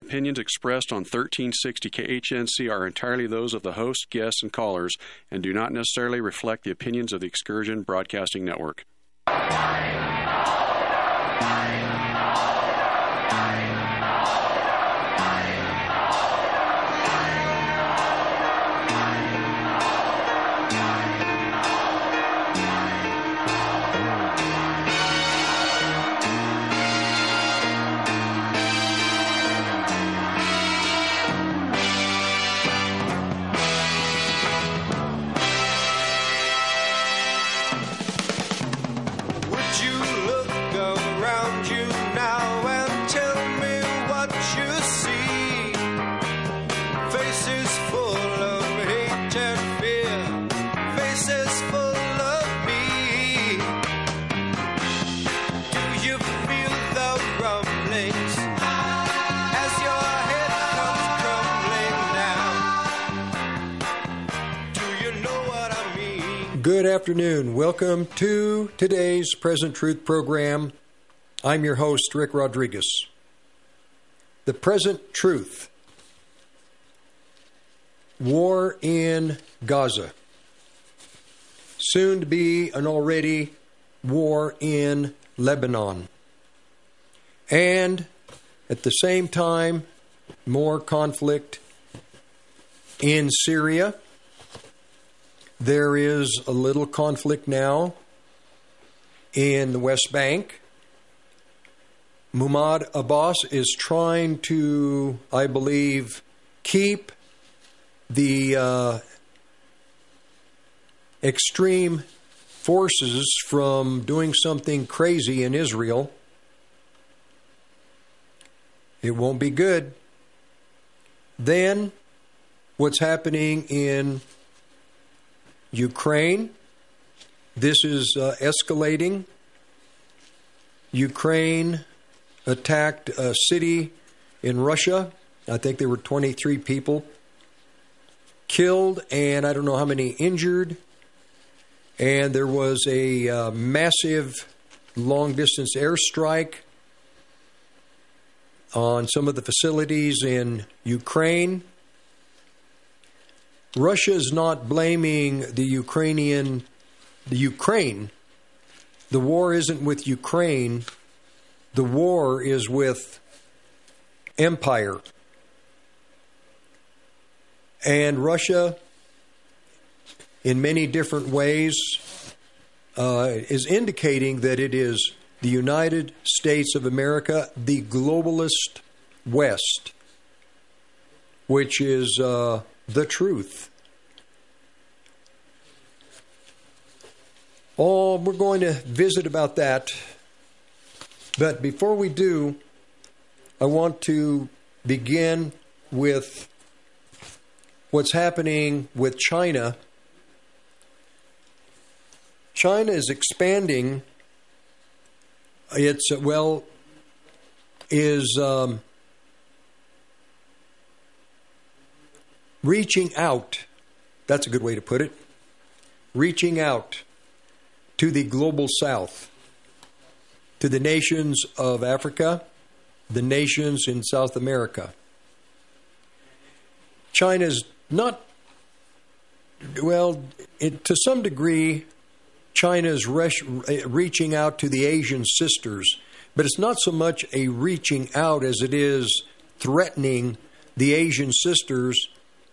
opinions expressed on 1360 KHNC are entirely those of the host, guests, and callers, and do not necessarily reflect the opinions of the Excursion Broadcasting Network. Good afternoon. Welcome to today's Present Truth program. I'm your host, Rick Rodriguez. The Present Truth. War in Gaza. Soon to be an already war in Lebanon. And at the same time, more conflict in Syria. There is a little conflict now in the West Bank. Mahmoud Abbas is trying to, I believe, keep the extreme forces from doing something crazy in Israel. It won't be good. Then, what's happening in Ukraine, this is escalating. Ukraine attacked a city in Russia. I think there were 23 people killed and I don't know how many injured. And there was a massive long-distance airstrike on some of the facilities in Ukraine. Russia is not blaming the Ukraine. The war isn't with Ukraine. The war is with empire. And Russia, in many different ways, is indicating that it is the United States of America, the globalist West, which is the truth. Oh, we're going to visit about that. But before we do, I want to begin with what's happening with China. China is expanding. Reaching out, that's a good way to put it, reaching out to the global south, to the nations of Africa, the nations in South America. China's not, to some degree, China's reaching out to the Asian sisters, but it's not so much a reaching out as it is threatening the Asian sisters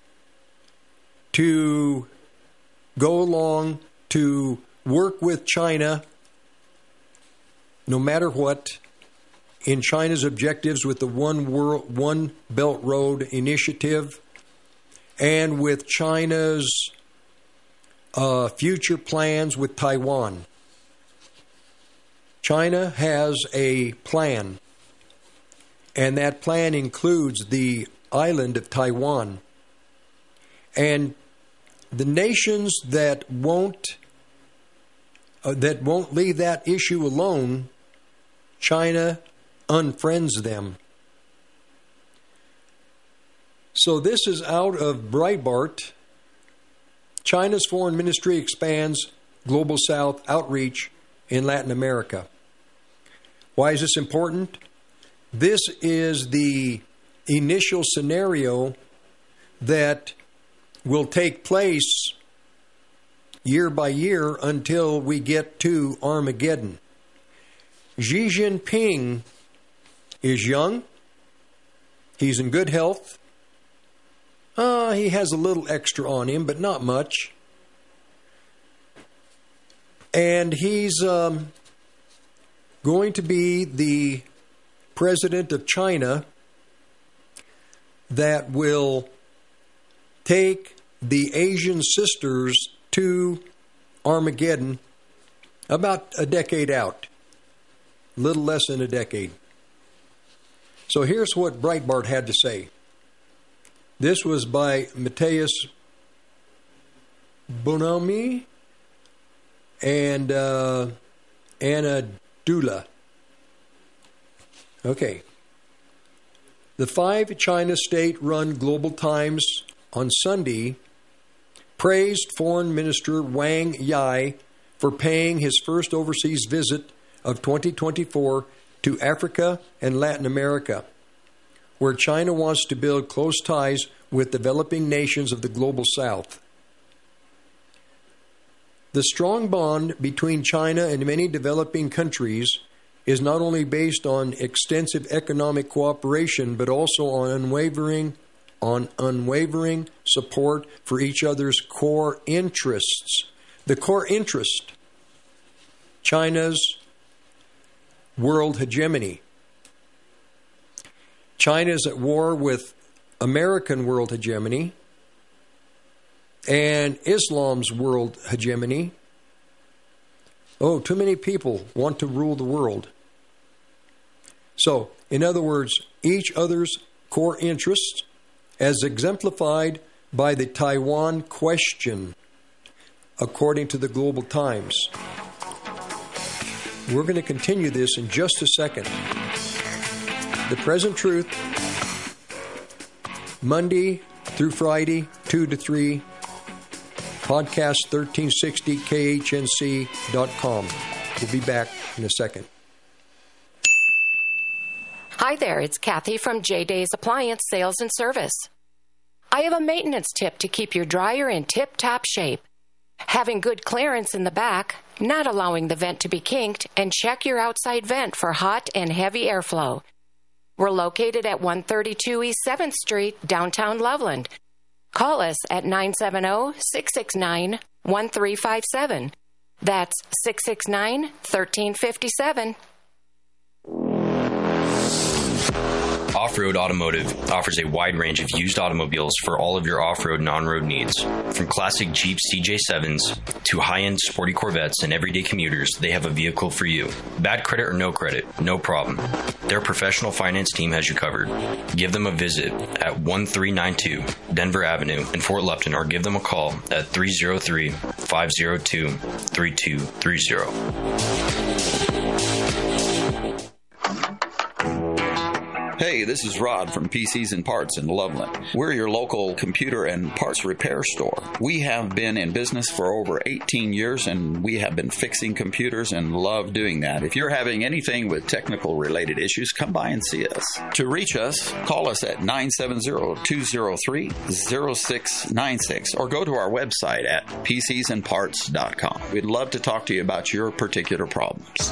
to go along to work with China, no matter what, in China's objectives with the One Belt Road Initiative and with China's future plans with Taiwan. China has a plan, and that plan includes the island of Taiwan. And the nations that won't leave that issue alone, China unfriends them. So this is out of Breitbart. China's foreign ministry expands Global South outreach in Latin America. Why is this important? This is the initial scenario that will take place year by year until we get to Armageddon. Xi Jinping is young. He's in good health. He has a little extra on him, but not much. And he's going to be the president of China that will take the Asian sisters to Armageddon about a decade out. A little less than a decade. So here's what Breitbart had to say. This was by Matthias Bonomi and Anna Dula. Okay. The 5 China state-run Global Times on Sunday praised Foreign Minister Wang Yi for paying his first overseas visit of 2024 to Africa and Latin America, where China wants to build close ties with developing nations of the Global South. The strong bond between China and many developing countries is not only based on extensive economic cooperation, but also on unwavering support for each other's core interests. The core interest, China's world hegemony. China is at war with American world hegemony and Islam's world hegemony. Oh, too many people want to rule the world. So, in other words, each other's core interests, as exemplified by the Taiwan question, according to the Global Times. We're going to continue this in just a second. The Present Truth, Monday through Friday, 2 to 3, podcast 1360khnc.com. We'll be back in a second. Hi there, it's Kathy from J-Days Appliance Sales and Service. I have a maintenance tip to keep your dryer in tip-top shape. Having good clearance in the back, not allowing the vent to be kinked, and check your outside vent for hot and heavy airflow. We're located at 132 East 7th Street, downtown Loveland. Call us at 970-669-1357. That's 669-1357. Off-Road Automotive offers a wide range of used automobiles for all of your off-road and on-road needs. From classic Jeep CJ7s to high-end sporty Corvettes and everyday commuters, they have a vehicle for you. Bad credit or no credit, no problem. Their professional finance team has you covered. Give them a visit at 1392 Denver Avenue in Fort Lupton, or give them a call at 303-502-3230. Hey, this is Rod from PCs and Parts in Loveland. We're your local computer and parts repair store. We have been in business for over 18 years, and we have been fixing computers and love doing that. If you're having anything with technical related issues, come by and see us. To reach us, call us at 970-203-0696 or go to our website at pcsandparts.com. We'd love to talk to you about your particular problems.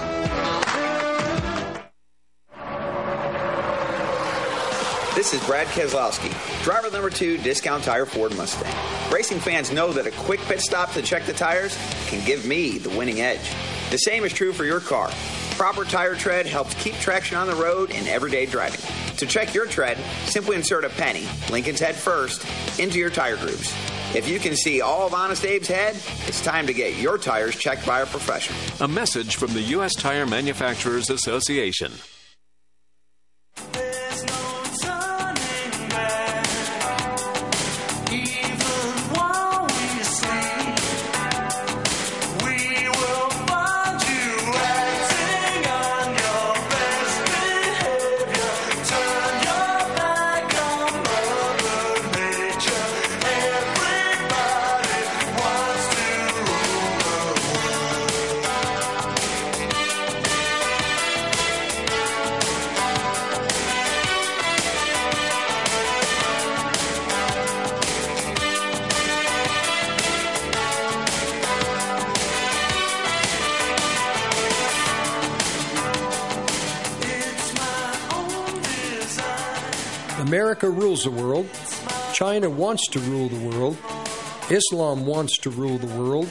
This is Brad Keselowski, driver number 2, Discount Tire Ford Mustang. Racing fans know that a quick pit stop to check the tires can give me the winning edge. The same is true for your car. Proper tire tread helps keep traction on the road in everyday driving. To check your tread, simply insert a penny, Lincoln's head first, into your tire grooves. If you can see all of Honest Abe's head, it's time to get your tires checked by a professional. A message from the U.S. Tire Manufacturers Association. America rules the world. China wants to rule the world. Islam wants to rule the world.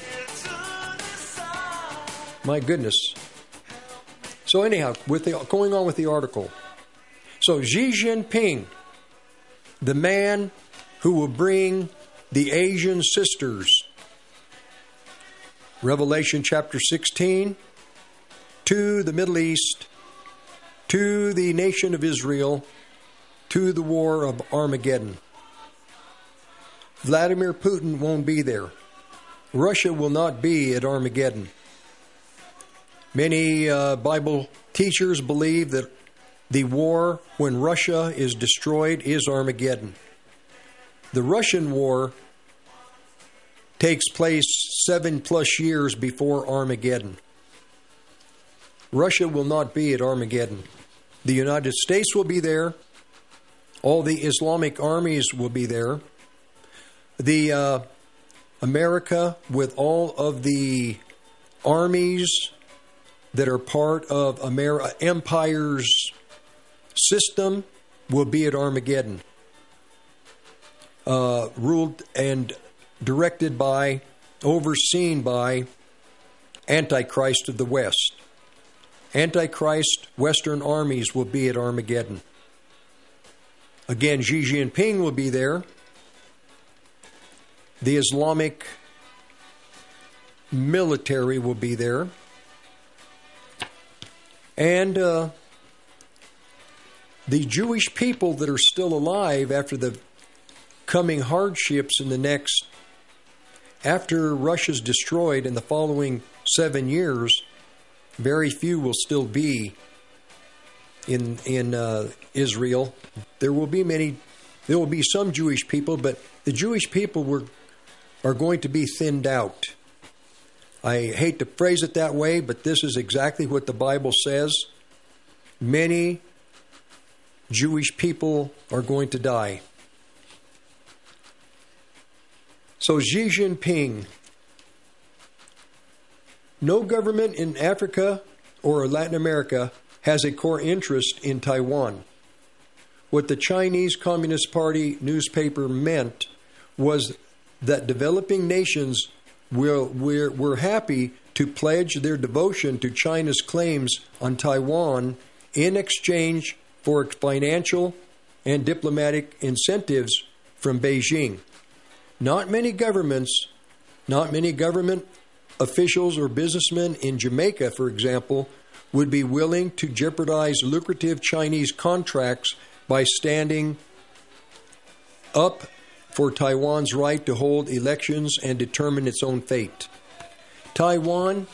My goodness. So anyhow, going on with the article. So Xi Jinping, the man who will bring the Asian sisters, Revelation chapter 16, to the Middle East, to the nation of Israel, to the war of Armageddon. Vladimir Putin won't be there. Russia will not be at Armageddon. Many Bible teachers believe that the war, when Russia is destroyed, is Armageddon. The Russian war takes place 7+ years before Armageddon. Russia will not be at Armageddon. The United States will be there. All the Islamic armies will be there. The America, with all of the armies that are part of Empire's system, will be at Armageddon. Ruled and directed by, overseen by Antichrist of the West. Antichrist Western armies will be at Armageddon. Again, Xi Jinping will be there. The Islamic military will be there. And the Jewish people that are still alive after the coming hardships in the next, after Russia's destroyed in the following 7 years, very few will still be in Israel. There will be some Jewish people, but the Jewish people are going to be thinned out. I hate to phrase it that way, but this is exactly what the Bible says. Many Jewish people are going to die. So Xi Jinping, no government in Africa or Latin America has a core interest in Taiwan. What the Chinese Communist Party newspaper meant was that developing nations were happy to pledge their devotion to China's claims on Taiwan in exchange for financial and diplomatic incentives from Beijing. Not many government officials or businessmen in Jamaica, for example, would be willing to jeopardize lucrative Chinese contracts by standing up for Taiwan's right to hold elections and determine its own fate. Taiwan,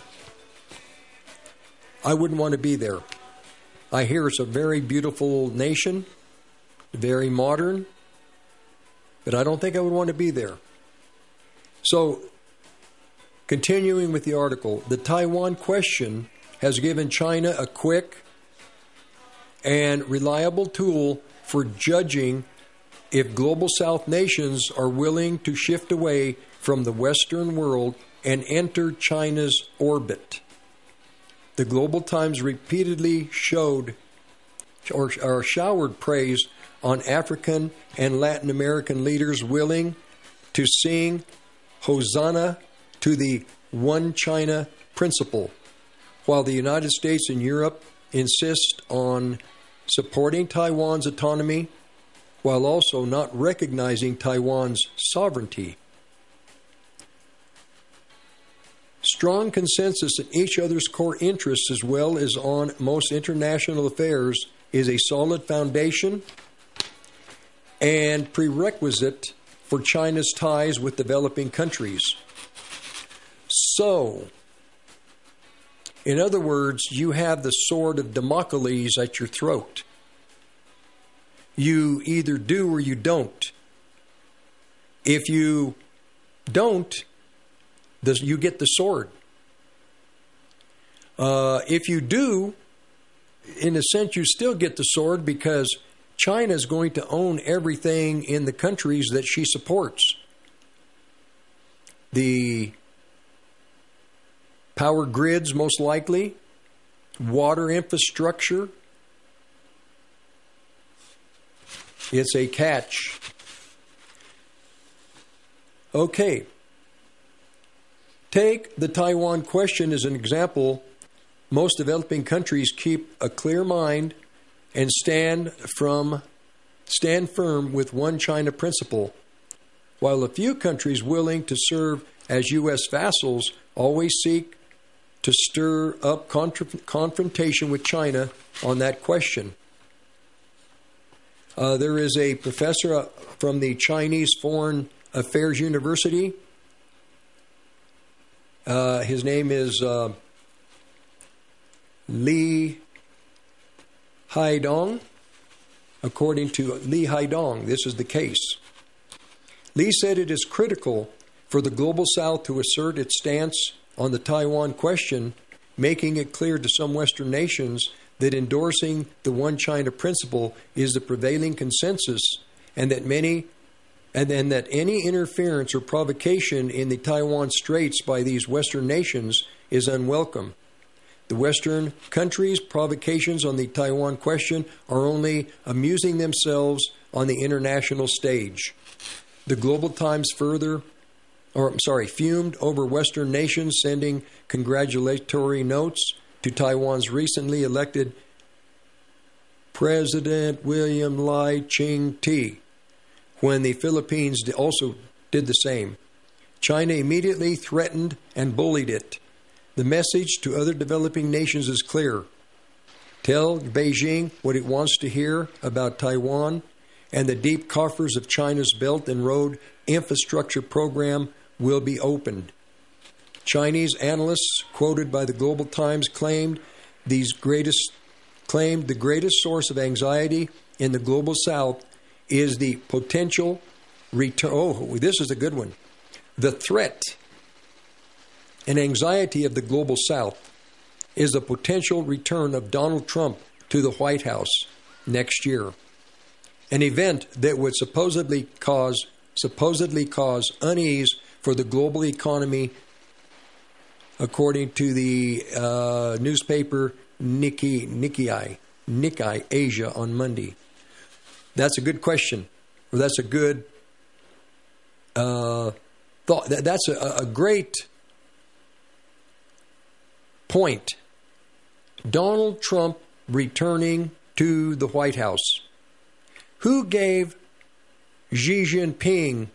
I wouldn't want to be there. I hear it's a very beautiful nation, very modern, but I don't think I would want to be there. So, continuing with the article, the Taiwan question has given China a quick and reliable tool for judging if Global South nations are willing to shift away from the Western world and enter China's orbit. The Global Times repeatedly showed or showered praise on African and Latin American leaders willing to sing Hosanna to the One China principle, while the United States and Europe insist on supporting Taiwan's autonomy while also not recognizing Taiwan's sovereignty. Strong consensus in each other's core interests as well as on most international affairs is a solid foundation and prerequisite for China's ties with developing countries. So, in other words, you have the sword of Damocles at your throat. You either do or you don't. If you don't, you get the sword. If you do, in a sense, you still get the sword because China is going to own everything in the countries that she supports. The power grids, most likely, water infrastructure, It's a catch. Okay. Take the Taiwan question as an example. Most developing countries keep a clear mind and stand firm with one China principle, while a few countries willing to serve as U.S. vassals always seek to stir up confrontation with China on that question. There is a professor from the Chinese Foreign Affairs University. His name is Li Haidong. According to Li Haidong, this is the case. Li said it is critical for the Global South to assert its stance on the Taiwan question, making it clear to some Western nations that endorsing the one China principle is the prevailing consensus, and that any interference or provocation in the Taiwan Straits by these Western nations is unwelcome. The Western countries' provocations on the Taiwan question are only amusing themselves on the international stage. The Global Times fumed over Western nations sending congratulatory notes to Taiwan's recently elected President William Lai Ching-te, when the Philippines also did the same. China immediately threatened and bullied it. The message to other developing nations is clear. Tell Beijing what it wants to hear about Taiwan, and the deep coffers of China's Belt and Road infrastructure program will be opened. Chinese analysts quoted by the Global Times claimed the greatest source of anxiety in the Global South is the potential return. Oh, this is a good one. The threat and anxiety of the Global South is the potential return of Donald Trump to the White House next year, an event that would supposedly cause unease for the global economy, according to the newspaper Nikkei Asia on Monday. That's a good question. Or that's a good thought. That's a great point. Donald Trump returning to the White House. Who gave Xi Jinping,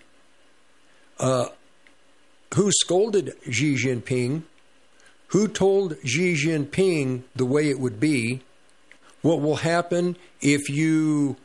who scolded Xi Jinping, who told Xi Jinping the way it would be, what will happen if you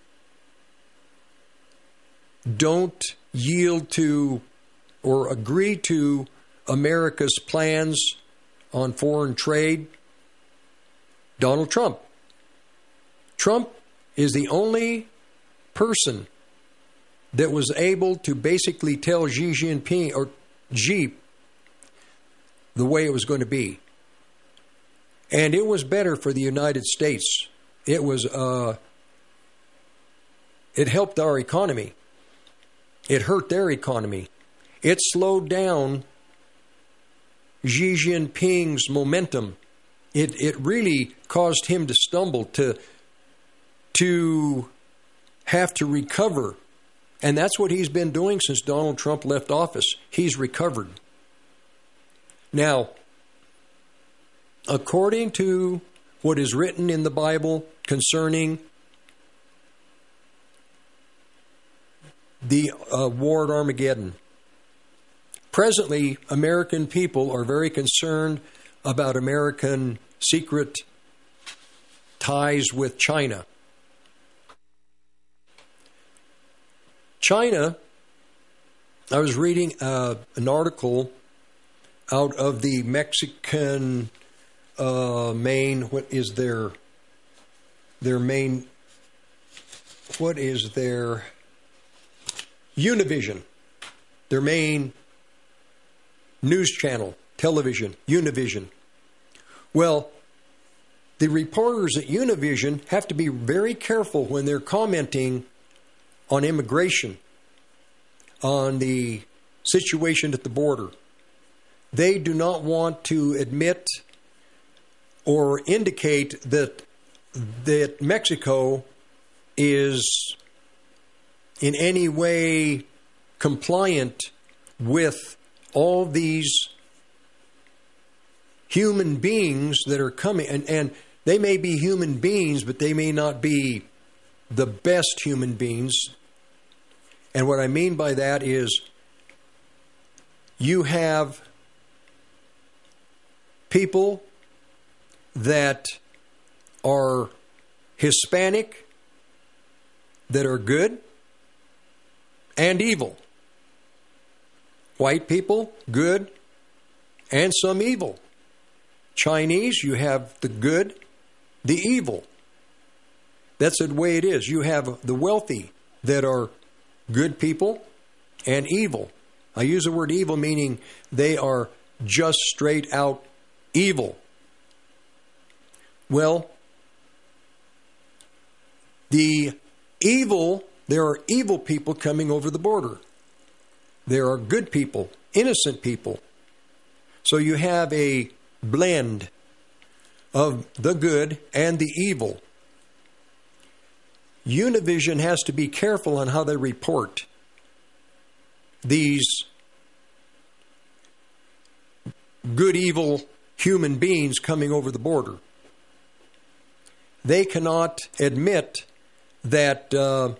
don't yield to or agree to America's plans on foreign trade? Donald Trump. Trump is the only person that was able to basically tell Xi Jinping, or Xi, the way it was going to be. And it was better for the United States. It was, it helped our economy. It hurt their economy. It slowed down Xi Jinping's momentum. It really caused him to stumble, to have to recover. And that's what he's been doing since Donald Trump left office. He's recovered. Now, according to what is written in the Bible concerning the war at Armageddon, presently, American people are very concerned about American secret ties with China. China, I was reading an article out of the Mexican main, what is their main, what is their Univision, their main news channel, television, Univision. Well, the reporters at Univision have to be very careful when they're commenting on immigration, on the situation at the border. They do not want to admit or indicate that Mexico is in any way compliant with all these human beings that are coming. And they may be human beings, but they may not be the best human beings. And what I mean by that is you have people that are Hispanic that are good and evil. White people, good, and some evil. Chinese, you have the good, the evil. That's the way it is. You have the wealthy that are good people and evil. I use the word evil meaning they are just straight out evil. Well, there are evil people coming over the border. There are good people, innocent people. So you have a blend of the good and the evil. Univision has to be careful on how they report these good, evil human beings coming over the border. They cannot admit that the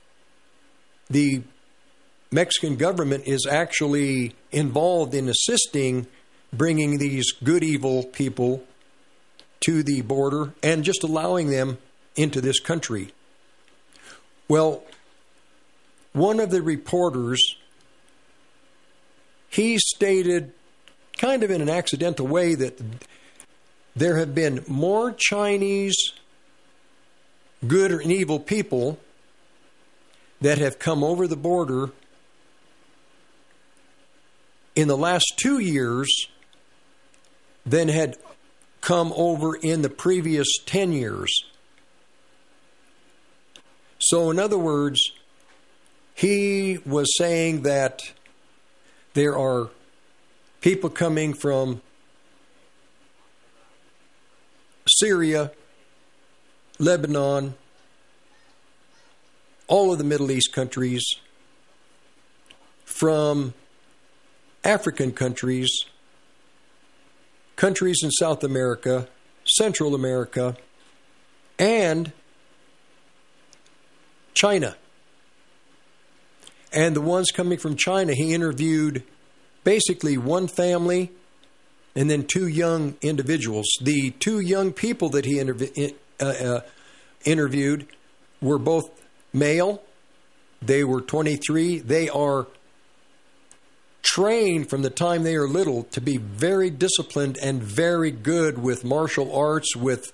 Mexican government is actually involved in assisting bringing these good, evil people to the border and just allowing them into this country. Well, one of the reporters, he stated kind of in an accidental way that there have been more Chinese good and evil people that have come over the border in the last 2 years than had come over in the previous 10 years. So in other words, he was saying that there are people coming from Syria, Lebanon, all of the Middle East countries, from African countries, countries in South America, Central America, and China. And the ones coming from China, he interviewed basically one family and then 2 young individuals. The 2 young people that he interviewed were both male. They were 23. They are trained from the time they are little to be very disciplined and very good with martial arts, with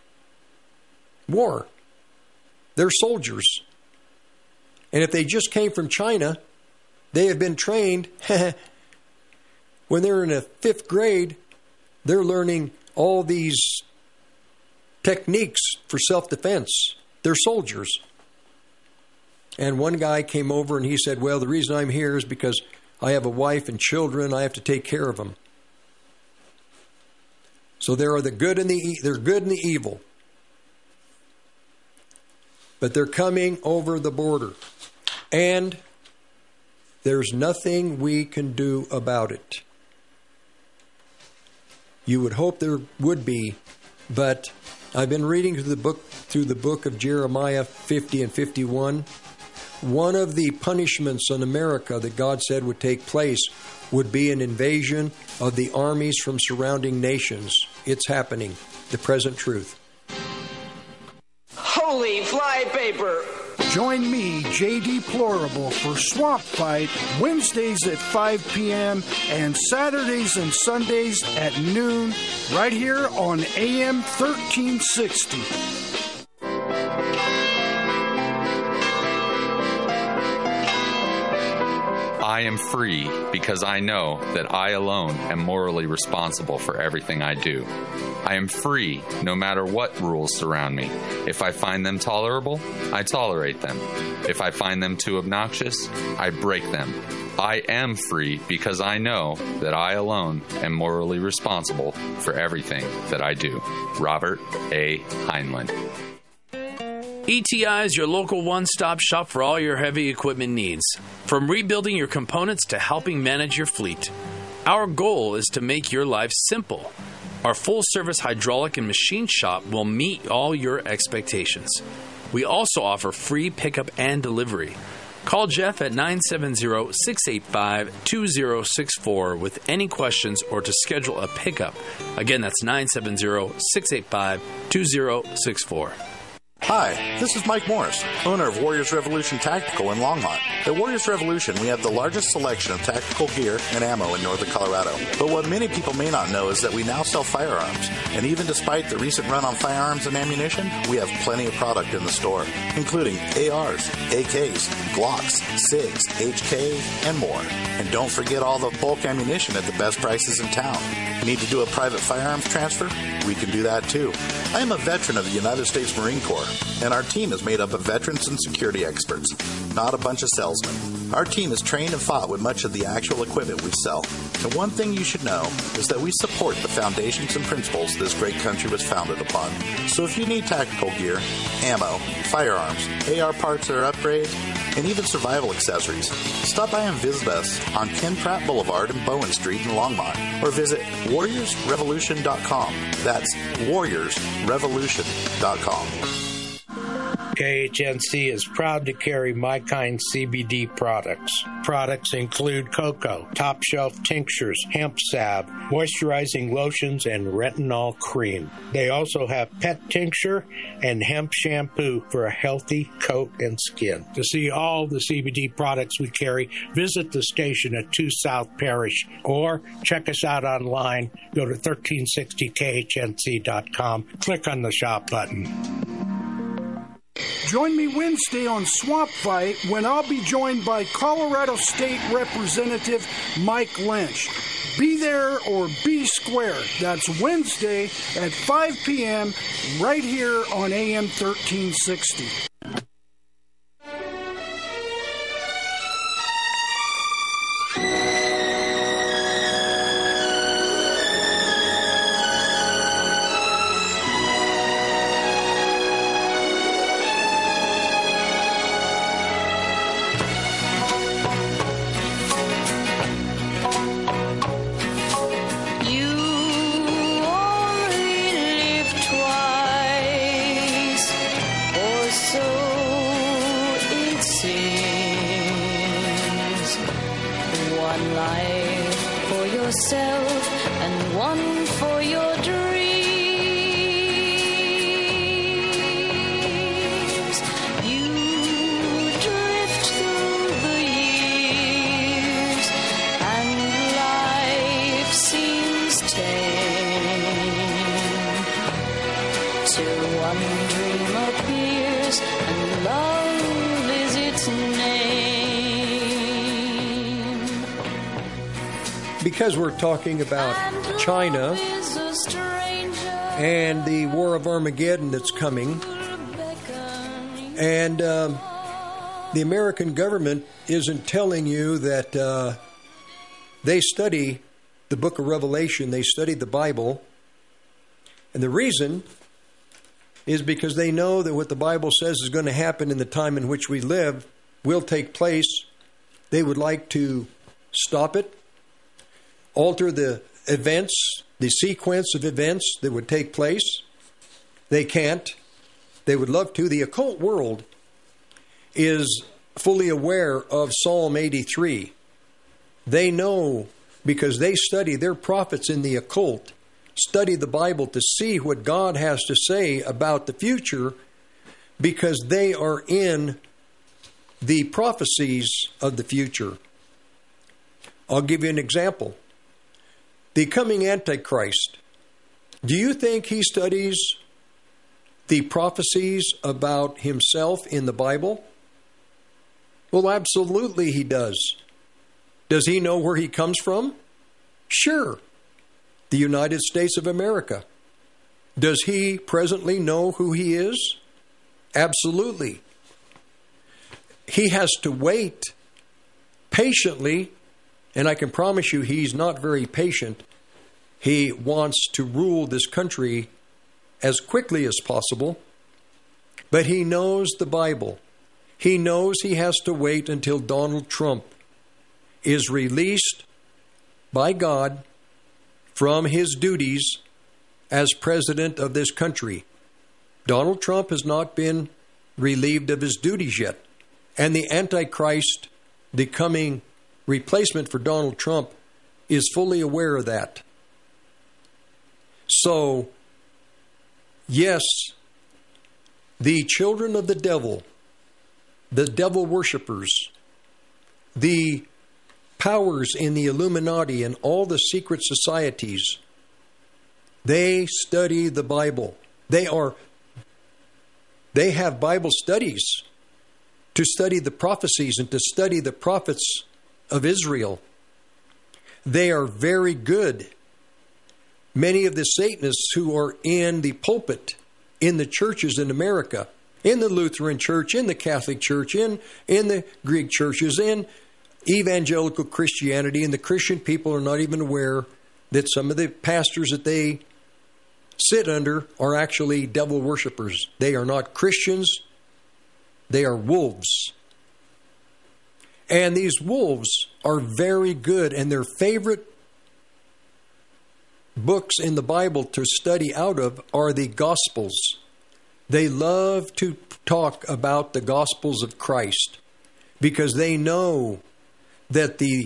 war. They're soldiers. And if they just came from China, they have been trained. When they're in the 5th grade, they're learning all these techniques for self-defense. They're soldiers. And one guy came over and he said, well, the reason I'm here is because I have a wife and children. I have to take care of them. So there are the good and they're good and the evil. But they're coming over the border. And there's nothing we can do about it. You would hope there would be, but I've been reading through the book of Jeremiah 50 and 51. One of the punishments on America that God said would take place would be an invasion of the armies from surrounding nations. It's happening. The present truth. Holy flypaper! Join me, J.D. Plorable, for Swamp Fight Wednesdays at 5 p.m. and Saturdays and Sundays at noon, right here on AM 1360. I am free because I know that I alone am morally responsible for everything I do. I am free no matter what rules surround me. If I find them tolerable, I tolerate them. If I find them too obnoxious, I break them. I am free because I know that I alone am morally responsible for everything that I do. Robert A. Heinlein. ETI is your local one-stop shop for all your heavy equipment needs, from rebuilding your components to helping manage your fleet. Our goal is to make your life simple. Our full-service hydraulic and machine shop will meet all your expectations. We also offer free pickup and delivery. Call Jeff at 970-685-2064 with any questions or to schedule a pickup. Again, that's 970-685-2064. Hi, this is Mike Morris, owner of Warriors Revolution Tactical in Longmont. At Warriors Revolution, we have the largest selection of tactical gear and ammo in northern Colorado. But what many people may not know is that we now sell firearms. And even despite the recent run on firearms and ammunition, we have plenty of product in the store, including ARs, AKs, Glocks, SIGs, HK, and more. And don't forget all the bulk ammunition at the best prices in town. Need to do a private firearms transfer? We can do that too. I am a veteran of the United States Marine Corps, and our team is made up of veterans and security experts, not a bunch of salesmen. Our team is trained and fought with much of the actual equipment we sell. And one thing you should know is that we support the foundations and principles this great country was founded upon. So if you need tactical gear, ammo, firearms, AR parts or upgrades, and even survival accessories, stop by and visit us on Ken Pratt Boulevard and Bowen Street in Longmont, or visit warriorsrevolution.com. That's warriorsrevolution.com. KHNC is proud to carry My Kind CBD products. Products include cocoa, top shelf tinctures, hemp salve, moisturizing lotions, and retinol cream. They also have pet tincture and hemp shampoo for a healthy coat and skin. To see all the CBD products we carry, visit the station at 2 South Parish or check us out online. Go to 1360khnc.com. Click on the shop button. Join me Wednesday on Swamp Fight when I'll be joined by Colorado State Representative Mike Lynch. Be there or be square. That's Wednesday at 5 p.m. right here on AM 1360. Because we're talking about China and the War of Armageddon that's coming, and the American government isn't telling you that they study the book of Revelation, they study the Bible, and the reason is because they know that what the Bible says is going to happen in the time in which we live will take place. They would like to stop it, alter the events, the sequence of events that would take place. They can't. They would love to. The occult world is fully aware of Psalm 83. They know because they study, their prophets in the occult study the Bible to see what God has to say about the future, because they are in the prophecies of the future. I'll give you an example. The coming Antichrist. Do you think he studies the prophecies about himself in the Bible? Well, absolutely he does. Does he know where he comes from? Sure. The United States of America. Does he presently know who he is? Absolutely. He has to wait patiently, and I can promise you he's not very patient. He wants to rule this country as quickly as possible. But he knows the Bible. He knows he has to wait until Donald Trump is released by God from his duties as president of this country. Donald Trump has not been relieved of his duties yet. And the Antichrist, the coming replacement for Donald Trump, is fully aware of that. So, yes, the children of the devil worshippers, the powers in the Illuminati and all the secret societies, they study the Bible. They have Bible studies to study the prophecies and to study the prophets of Israel. They are very good. Many of the Satanists who are in the pulpit, in the churches in America, in the Lutheran Church, in the Catholic Church, in the Greek churches, in evangelical Christianity, and the Christian people are not even aware that some of the pastors that they sit under are actually devil worshipers. They are not Christians. They are wolves. And these wolves are very good, and their favorite books in the Bible to study out of are the Gospels. They love to talk about the Gospels of Christ because they know that the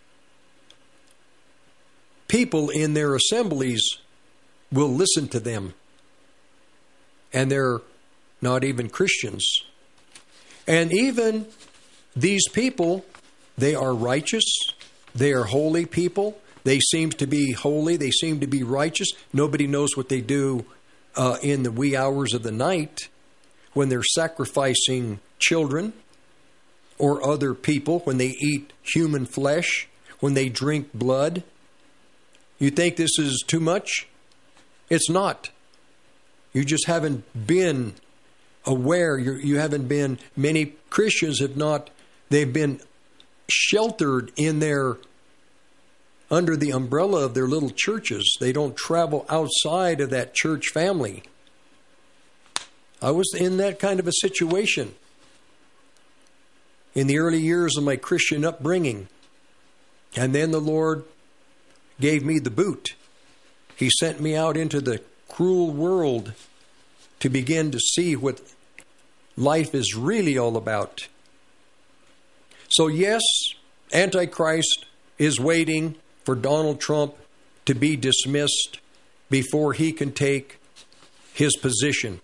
people in their assemblies will listen to them. And they're not even Christians. And even these people, they are righteous. They are holy people. They seem to be holy. They seem to be righteous. Nobody knows what they do in the wee hours of the night when they're sacrificing children or other people, when they eat human flesh, when they drink blood. You think this is too much? It's not. You just haven't been aware. You haven't been, many Christians have not, they've been sheltered in their, under the umbrella of their little churches. They don't travel outside of that church family. I was in that kind of a situation in the early years of my Christian upbringing. And then the Lord gave me the boot. He sent me out into the cruel world to begin to see what life is really all about. So yes, Antichrist is waiting for Donald Trump to be dismissed before he can take his position.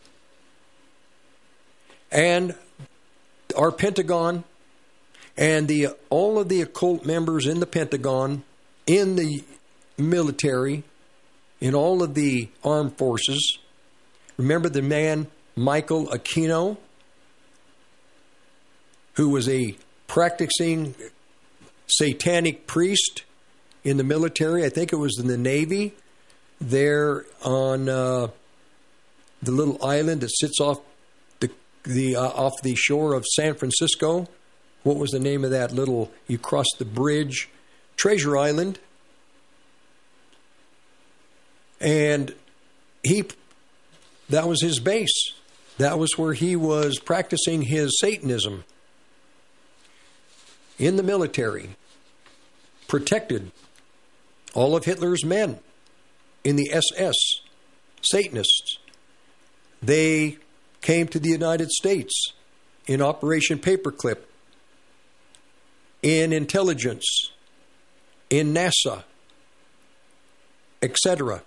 And our Pentagon and all of the occult members in the Pentagon, in the military, in all of the armed forces. Remember the man Michael Aquino, who was a practicing satanic priest in the military? I think it was in the Navy, there on the little island that sits off off the shore of San Francisco. What was the name of that little, you cross the bridge? Treasure Island. And that was his base. That was where he was practicing his Satanism. In the military. Protected all of Hitler's men in the SS, Satanists. They came to the United States in Operation Paperclip, in intelligence, in NASA, etc.,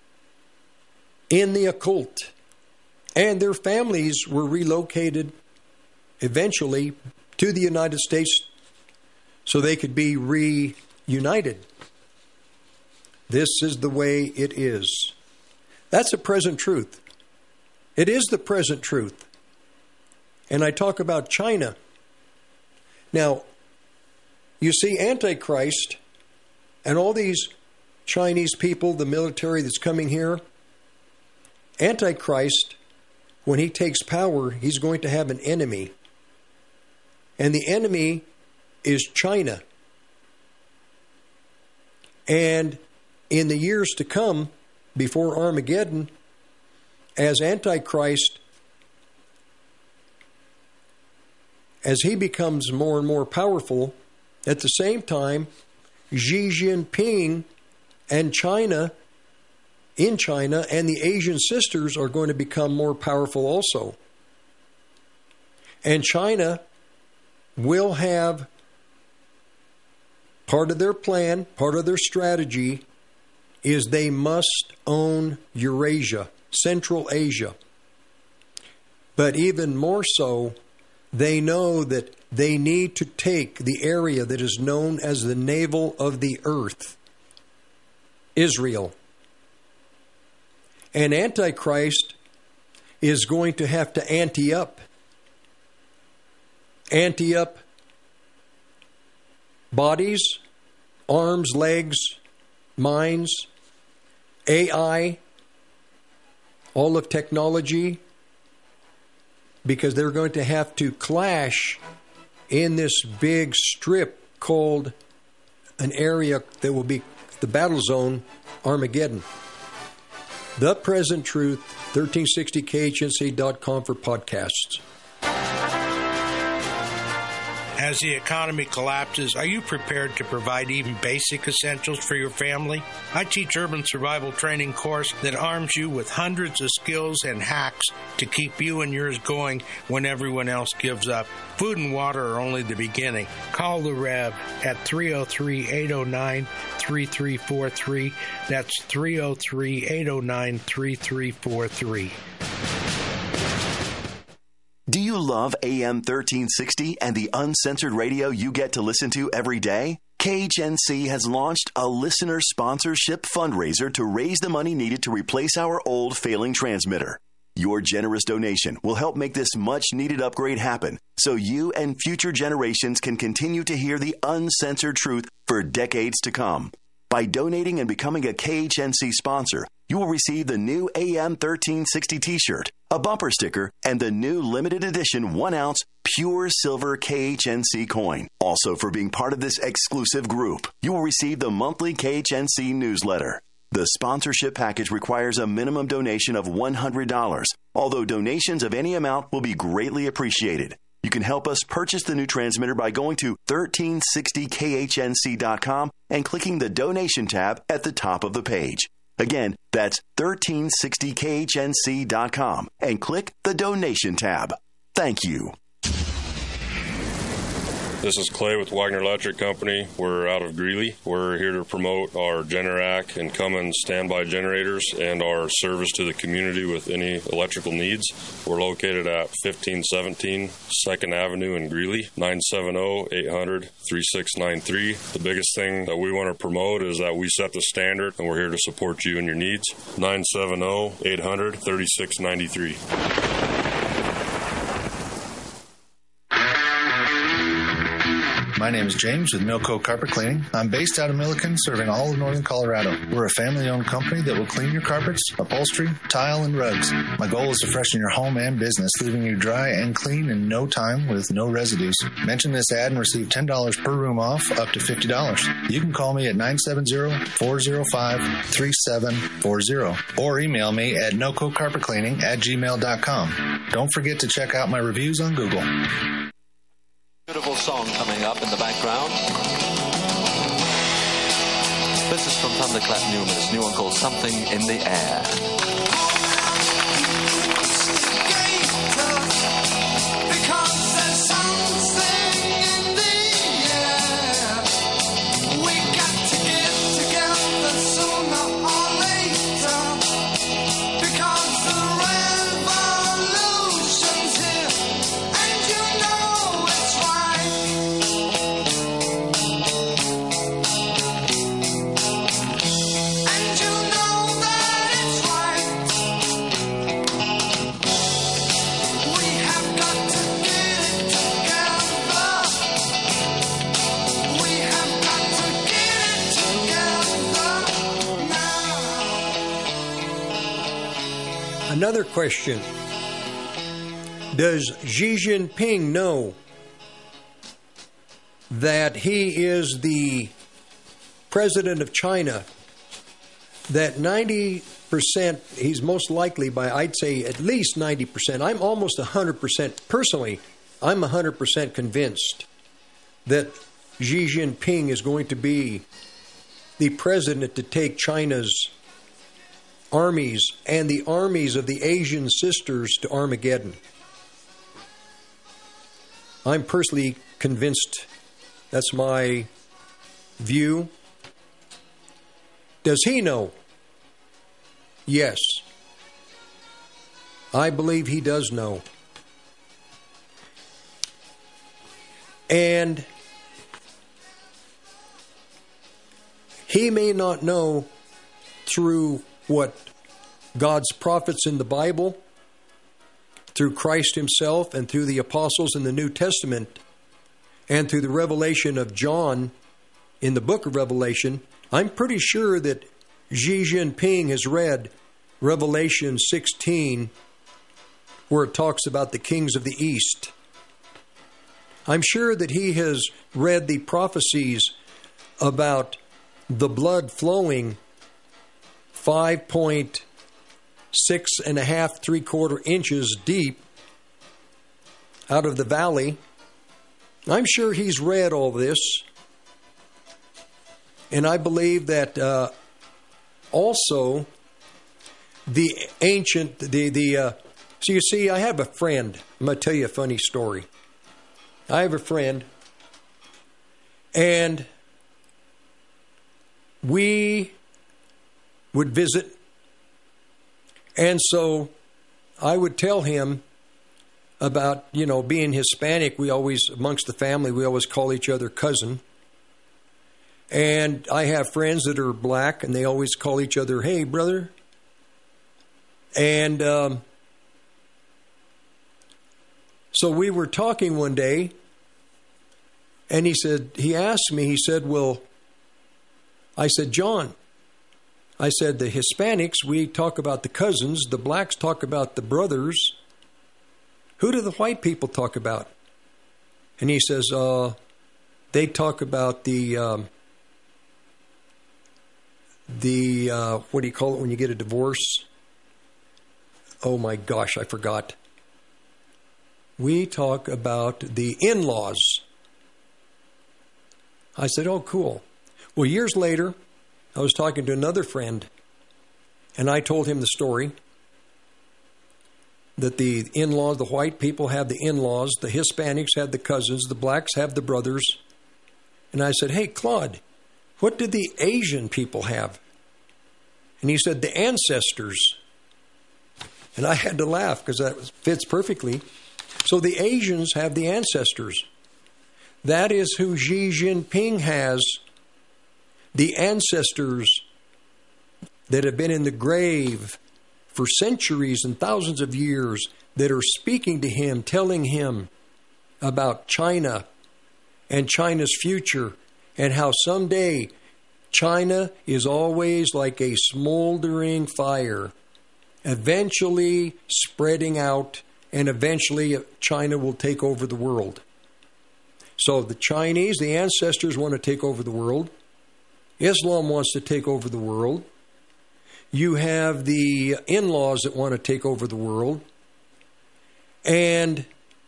in the occult. And their families were relocated eventually to the United States so they could be reunited. This is the way it is. That's the present truth. It is the present truth. And I talk about China. Now, you see, Antichrist and all these Chinese people, the military that's coming here, Antichrist, when he takes power, he's going to have an enemy. And the enemy is China. And in the years to come, before Armageddon, as Antichrist as he becomes more and more powerful, at the same time, Xi Jinping and China and the Asian sisters are going to become more powerful also. And China will have part of their plan, part of their strategy is they must own Eurasia, Central Asia. But even more so, they know that they need to take the area that is known as the navel of the earth, Israel. And Antichrist is going to have to ante up bodies, arms, legs, minds, AI, all of technology, because they're going to have to clash in this big strip called an area that will be the battle zone, Armageddon. The Present Truth, 1360khnc.com for podcasts. As the economy collapses, are you prepared to provide even basic essentials for your family? I teach urban survival training course that arms you with hundreds of skills and hacks to keep you and yours going when everyone else gives up. Food and water are only the beginning. Call the Rev at 303-809-3343. That's 303-809-3343. Do you love AM 1360 and the uncensored radio you get to listen to every day? KHNC has launched a listener sponsorship fundraiser to raise the money needed to replace our old failing transmitter. Your generous donation will help make this much-needed upgrade happen so you and future generations can continue to hear the uncensored truth for decades to come. By donating and becoming a KHNC sponsor, you will receive the new AM 1360 t-shirt, a bumper sticker, and the new limited edition 1-ounce pure silver KHNC coin. Also, for being part of this exclusive group, you will receive the monthly KHNC newsletter. The sponsorship package requires a minimum donation of $100, although donations of any amount will be greatly appreciated. You can help us purchase the new transmitter by going to 1360khnc.com and clicking the donation tab at the top of the page. Again, that's 1360khnc.com and click the donation tab. Thank you. This is Clay with Wagner Electric Company. We're out of Greeley. We're here to promote our Generac and Cummins standby generators and our service to the community with any electrical needs. We're located at 1517 2nd Avenue in Greeley, 970-800-3693. The biggest thing that we want to promote is that we set the standard, and we're here to support you and your needs. 970-800-3693. My name is James with Milco Carpet Cleaning. I'm based out of Milliken, serving all of northern Colorado. We're a family-owned company that will clean your carpets, upholstery, tile, and rugs. My goal is to freshen your home and business, leaving you dry and clean in no time with no residues. Mention this ad and receive $10 per room off, up to $50. You can call me at 970-405-3740 or email me at nococarpetcleaning@gmail.com. Don't forget to check out my reviews on Google. Beautiful song coming up in the background. This is from Thunderclap Newman. It's new one called Something in the Air. Another question. Does Xi Jinping know that he is the president of China? That 90%, he's most likely by, I'd say at least 90%, I'm almost 100% personally I'm 100% convinced that Xi Jinping is going to be the president to take China's armies and the armies of the Asian sisters to Armageddon. I'm personally convinced. That's my view. Does he know? Yes. I believe he does know. And he may not know through what God's prophets in the Bible, through Christ himself, and through the apostles in the New Testament, and through the revelation of John in the book of Revelation. I'm pretty sure that Xi Jinping has read Revelation 16, where it talks about the kings of the East. I'm sure that he has read the prophecies about the blood flowing 5.6 inches deep out of the valley. I'm sure he's read all this. And I believe that also the ancient, so you see, I have a friend. I'm going to tell you a funny story. I have a friend, and we would visit, and so I would tell him about, being Hispanic. We always, amongst the family, we always call each other cousin. And I have friends that are black, and they always call each other, hey, brother. And so we were talking one day, and he asked me, I said, John, I said, the Hispanics, we talk about the cousins, the blacks talk about the brothers. Who do the white people talk about? And he says, they talk about the what do you call it when you get a divorce? Oh my gosh, I forgot. We talk about the in-laws. I said, oh, cool. Well, years later, I was talking to another friend, and I told him the story that the in-laws, the white people have the in-laws, the Hispanics have the cousins, the blacks have the brothers. And I said, hey, Claude, what did the Asian people have? And he said, the ancestors. And I had to laugh because that fits perfectly. So the Asians have the ancestors. That is who Xi Jinping has, the ancestors that have been in the grave for centuries and thousands of years that are speaking to him, telling him about China and China's future, and how someday China is always like a smoldering fire, eventually spreading out, and eventually China will take over the world. So the Chinese, the ancestors, want to take over the world. Islam wants to take over the world. You have the in-laws that want to take over the world. And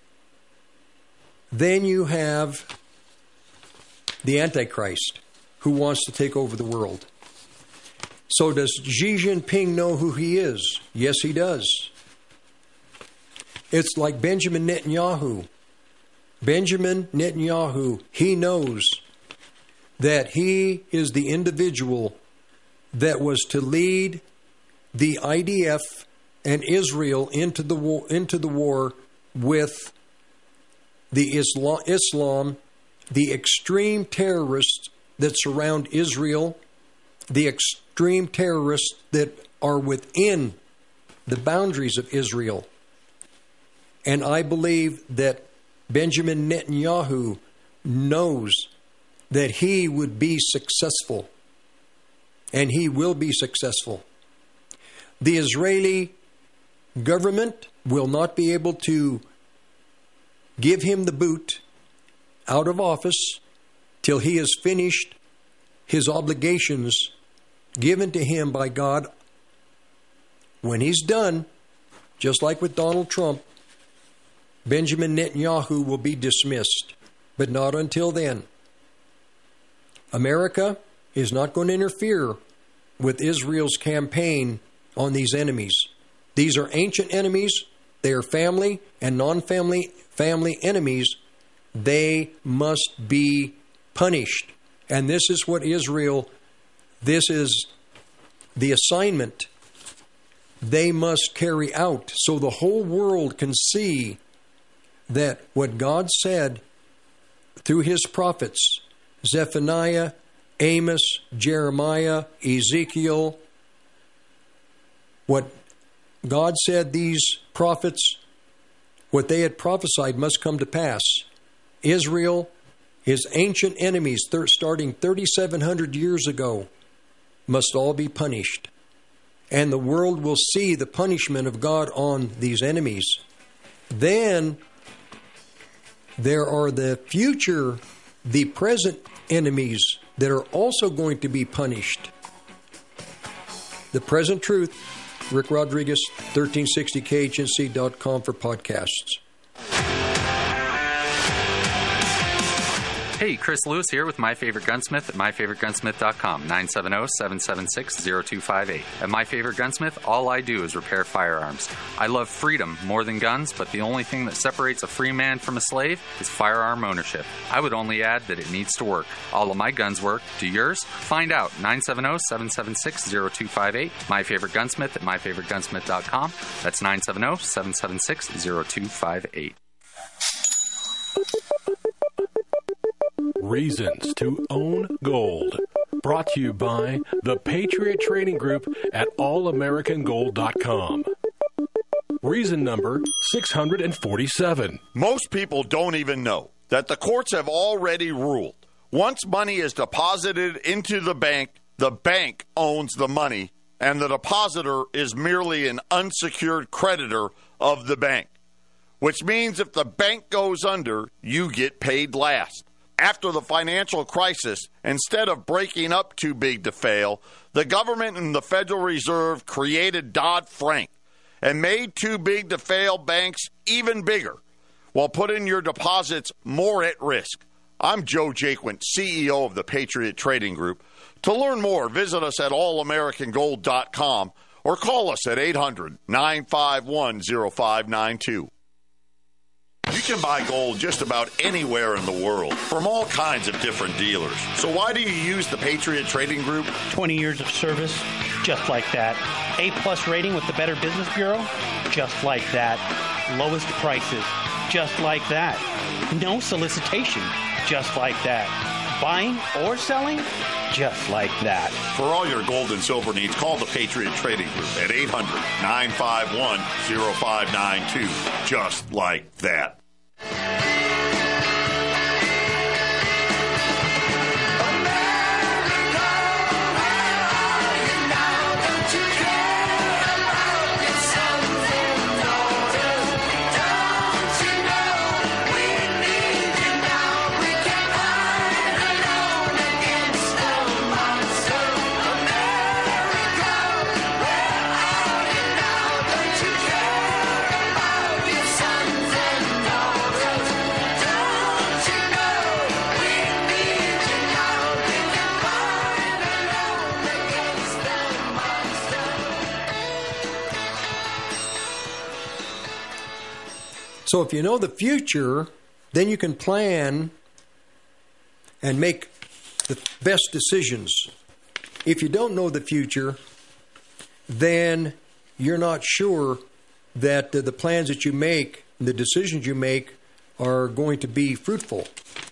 then you have the Antichrist, who wants to take over the world. So does Xi Jinping know who he is? Yes, he does. It's like Benjamin Netanyahu. Benjamin Netanyahu, he knows that he is the individual that was to lead the IDF and Israel into the war with the Islam, the extreme terrorists that surround Israel, the extreme terrorists that are within the boundaries of Israel. And I believe that Benjamin Netanyahu knows that he would be successful, and he will be successful. The Israeli government will not be able to give him the boot out of office till he has finished his obligations given to him by God. When he's done, just like with Donald Trump, Benjamin Netanyahu will be dismissed, but not until then. America is not going to interfere with Israel's campaign on these enemies. These are ancient enemies. They are family and non-family enemies. They must be punished. And this is what this is the assignment they must carry out so the whole world can see that what God said through his prophets, Zephaniah, Amos, Jeremiah, Ezekiel, what God said these prophets, what they had prophesied must come to pass. Israel, his ancient enemies, starting 3,700 years ago, must all be punished. And the world will see the punishment of God on these enemies. Then there are the present enemies that are also going to be punished. The Present Truth, Rick Rodriguez, 1360khnc.com for podcasts. Hey, Chris Lewis here with My Favorite Gunsmith at myfavoritegunsmith.com, 970-776-0258. At My Favorite Gunsmith, all I do is repair firearms. I love freedom more than guns, but the only thing that separates a free man from a slave is firearm ownership. I would only add that it needs to work. All of my guns work. Do yours? Find out. 970-776-0258. My Favorite Gunsmith at myfavoritegunsmith.com. That's 970-776-0258. Reasons to Own Gold. Brought to you by the Patriot Trading Group at allamericangold.com. Reason number 647. Most people don't even know that the courts have already ruled. Once money is deposited into the bank owns the money, and the depositor is merely an unsecured creditor of the bank. Which means if the bank goes under, you get paid last. After the financial crisis, instead of breaking up too big to fail, the government and the Federal Reserve created Dodd-Frank and made too big to fail banks even bigger, while putting your deposits more at risk. I'm Joe Jaquint, CEO of the Patriot Trading Group. To learn more, visit us at allamericangold.com or call us at 800-951-0592. You can buy gold just about anywhere in the world from all kinds of different dealers. So why do you use the Patriot Trading Group? 20 years of service, just like that. A-plus rating with the Better Business Bureau, just like that. Lowest prices, just like that. No solicitation, just like that. Buying or selling, just like that. For all your gold and silver needs, call the Patriot Trading Group at 800-951-0592. Just like that. So if you know the future, then you can plan and make the best decisions. If you don't know the future, then you're not sure that the plans that you make, the decisions you make, are going to be fruitful.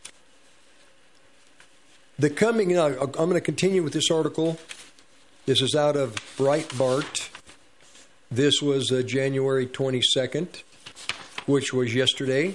I'm going to continue with this article. This is out of Breitbart. This was January 22nd. Which was yesterday.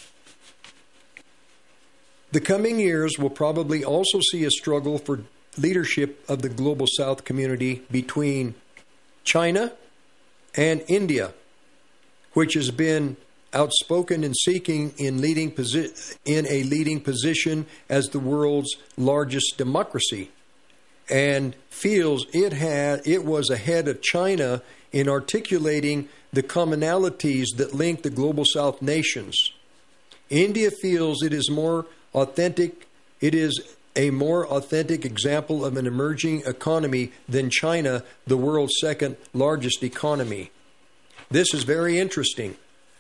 The coming years will probably also see a struggle for leadership of the Global South community between China and India, which has been outspoken in seeking in a leading position as the world's largest democracy, and feels it was ahead of China in articulating the commonalities that link the Global South nations. India feels it is more authentic. It is a more authentic example of an emerging economy than China, the world's second largest economy. This is very interesting.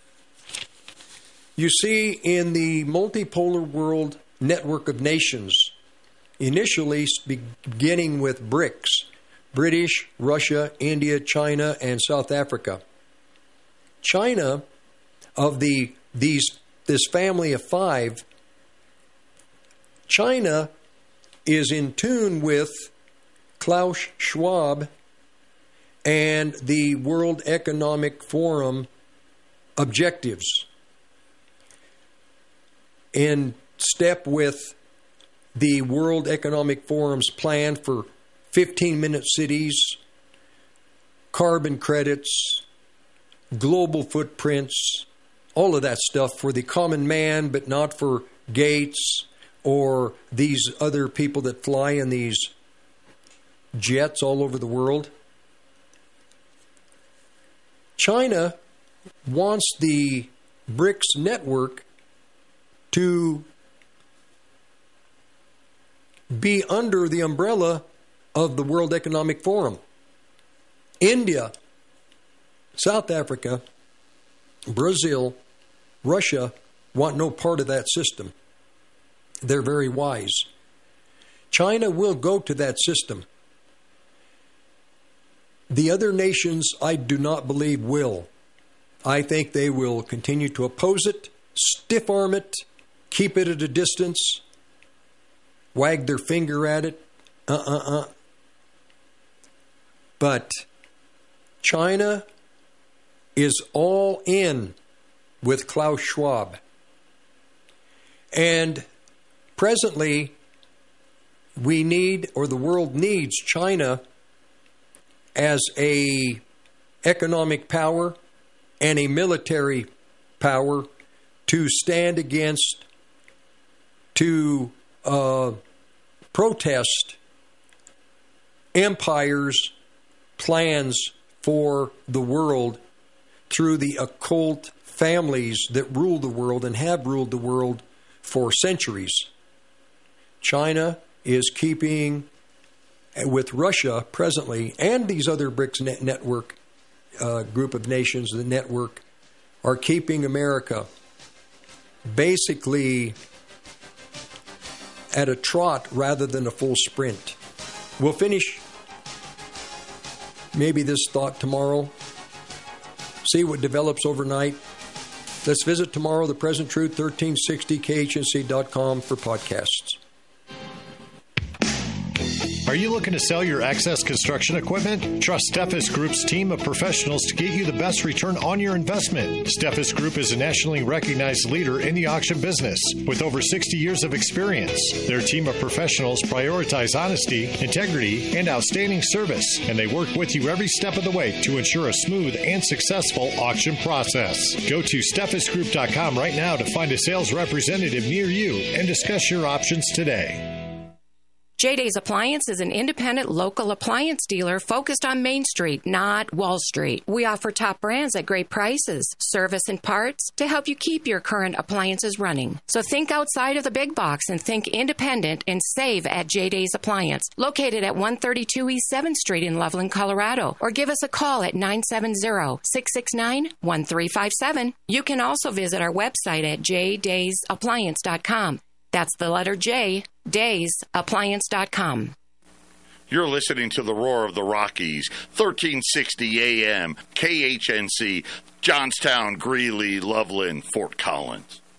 You see, in the multipolar world network of nations, initially beginning with BRICS, British, Russia, India, China, and South Africa. China, of this family of five, China is in tune with Klaus Schwab and the World Economic Forum objectives, in step with the World Economic Forum's plan for 15-minute cities, carbon credits, global footprints, all of that stuff for the common man, but not for Gates or these other people that fly in these jets all over the world. China wants the BRICS network to be under the umbrella of the World Economic Forum. India, South Africa, Brazil, Russia want no part of that system. They're very wise. China will go to that system. The other nations, I do not believe, will. I think they will continue to oppose it, stiff-arm it, keep it at a distance, wag their finger at it. But China is all in with Klaus Schwab. And presently, we need, or the world needs, China as a economic power and a military power to stand against, to protest empires' plans for the world through the occult families that rule the world and have ruled the world for centuries. China is keeping, with Russia presently, and these other BRICS network group of nations, the network, are keeping America basically at a trot rather than a full sprint. We'll finish maybe this thought tomorrow, see what develops overnight. Let's visit tomorrow, The Present Truth, 1360khnc.com for podcasts. Are you looking to sell your access construction equipment? Trust Steffes Group's team of professionals to get you the best return on your investment. Steffes Group is a nationally recognized leader in the auction business with over 60 years of experience. Their team of professionals prioritize honesty, integrity, and outstanding service, and they work with you every step of the way to ensure a smooth and successful auction process. Go to SteffesGroup.com right now to find a sales representative near you and discuss your options today. J-Days Appliance is an independent local appliance dealer focused on Main Street, not Wall Street. We offer top brands at great prices, service and parts to help you keep your current appliances running. So think outside of the big box and think independent and save at J-Days Appliance, located at 132 East 7th Street in Loveland, Colorado, or give us a call at 970-669-1357. You can also visit our website at jdaysappliance.com. That's the letter J, daysappliance.com. You're listening to the Roar of the Rockies, 1360 AM, KHNC, Johnstown, Greeley, Loveland, Fort Collins.